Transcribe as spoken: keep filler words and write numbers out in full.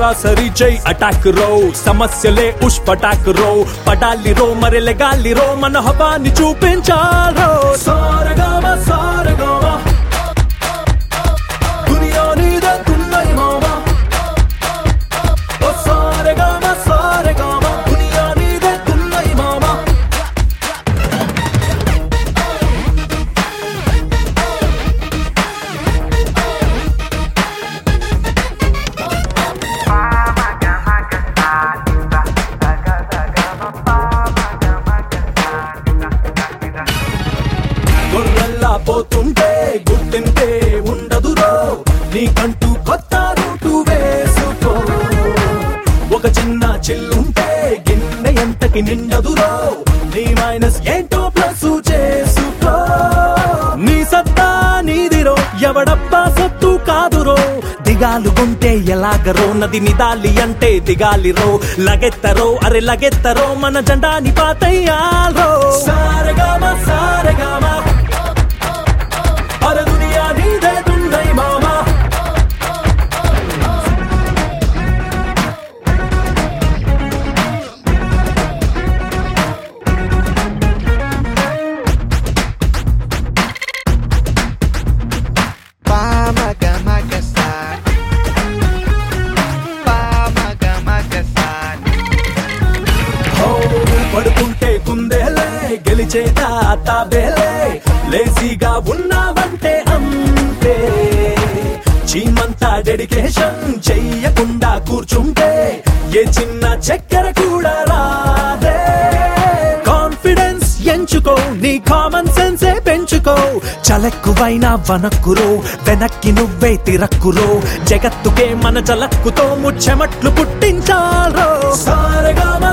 సరాసరి జై అటాక్ రో సమస్యలే ఉష్ పటాక్ రో పడాలి రో మరి లెగాలి రో మన హవాని చూపించారో సారగామా సారగామా దునియా నీదే తున్నై మామా ఓ సారగామా సారగామా దునియా నీదే తున్నై మామా గొర్రెల్లా పోతుంటే గుర్తింటే ఉండదురో నీకంటూ కొత్త రూటు వేసుకో ఒక చిన్న చిల్లుంటే గిన్నె ఎంతకి నిండదురో నీ మైనస్ ఏంటో ప్లస్ చేసుకో నీ సత్తా నీదిరో ఎవడబ్బా సొత్తు కాదురో దిగాలు కొంటే ఎలాగరో నది నిదాలి అంటే దిగాలిరో లగెత్తరో అరే లగెత్తరో మన జెండాని పాతయ్యారో సారగామా సారగామా అరే దునియా నీదే దున్నై మామా పడుకుంటే కుందేలే గెలిచేదా తాబేలే లేజీగా ఉన్నావంటే అంతే చీమంతా డెడికేషన్ చెయ్యకుండా కూర్చుంటే ఏ చిన్న చక్కెర కూడా రాదే కాన్ఫిడెన్స్ ఎంచుకో నీ కామన్ సెన్సే పెంచుకో చలక్కువైనా వనక్కురో వెనక్కి నువ్వే తిరక్కురో జగత్తుకే మన చలక్కుతో ముచ్చెమట్లు పుట్టించారో సారగామ